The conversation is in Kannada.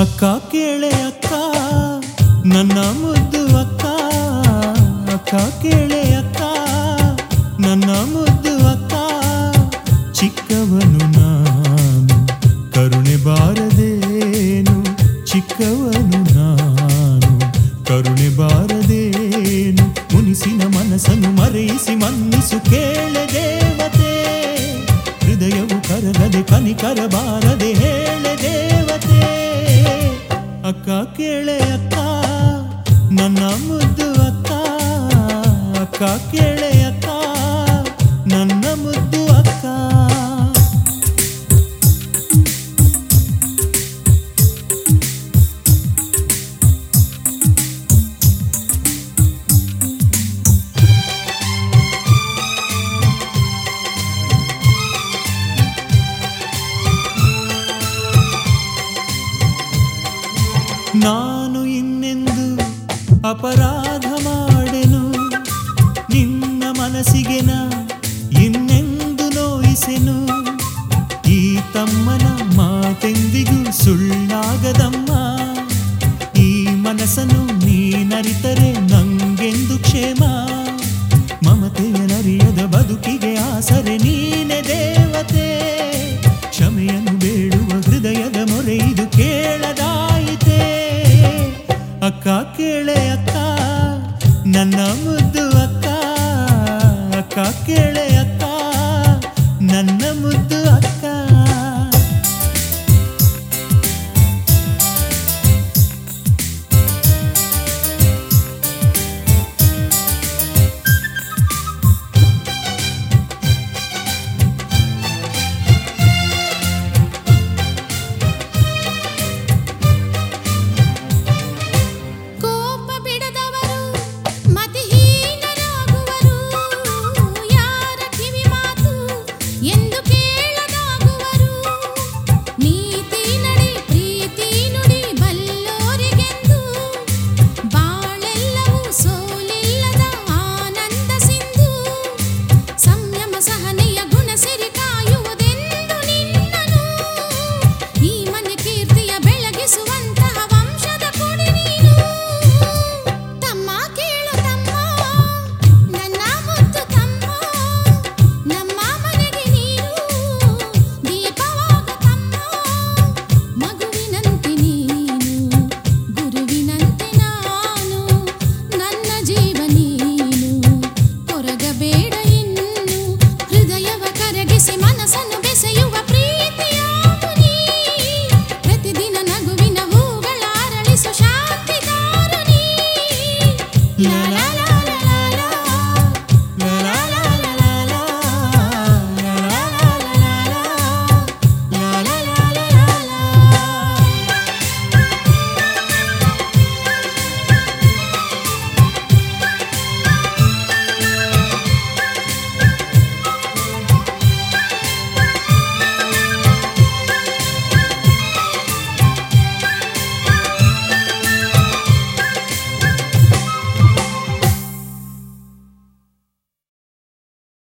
ಅಕ್ಕ ಕೇಳೆ ಅಕ್ಕ ನನ್ನ ಮುದ್ದು ಅಕ್ಕ, ಅಕ್ಕ ಕೇಳೆ ಅಕ್ಕ ನನ್ನ ಮುದ್ದು ಅಕ್ಕ. ಚಿಕ್ಕವನು ನಾನು ಕರುಣೆ ಬಾರದೇನು, ಚಿಕ್ಕವನು ನಾನು ಕರುಣೆ ಬಾರದೇನು. ಮುನಿಸಿನ ಮನಸ್ಸನ್ನು ಮರೆಯಿಸಿ ಮನ್ನಿಸು ಕೇಳೆ ದೇವತೆ, ಹೃದಯವು ಕರಗದೆ ಕನಿಕರ ಬಾರದೆ ಹೇಳೆ ದೇವತೆ. ಅಕ್ಕ ಕೇಳೆ ಅಕ್ಕ ನನ್ನ ಮುದ್ದು ಅಕ್ಕ, ಅಕ್ಕ ಕೇಳೆ ಅಕ್ಕ ನನ್ನ ಮುದ್ದು ಅಕ್ಕ. ನಾನು ಇನ್ನೆಂದು ಅಪರಾಧ ಮಾಡೆನು, ನಿನ್ನ ಮನಸ್ಸಿಗೆ ನಾ ಇನ್ನೆಂದು ನೋಯಿಸೆನು. ಈ ತಮ್ಮನ ಮಾತೆಂದಿಗೂ ಸುಳ್ಳಾಗದಮ್ಮ, ಈ ಮನಸ್ಸನ್ನು ನೀನರಿತರೆ ನಂಗೆಂದು ಕ್ಷೇಮ. ಮಮತೆಯ ನರಿಯದ ಬದುಕಿಗೆ ಆಸರೆ ನೀನೆ ದೇವತೆ, ಕ್ಷಮೆಯನ್ನು ಬೇಡುವ ಹೃದಯದ ಮೊರೆ ಇದು ಕೇಳದಾಯಿತೆ. ಅಕ್ಕ ಕೇಳೆ ಅಕ್ಕ ನನ್ನ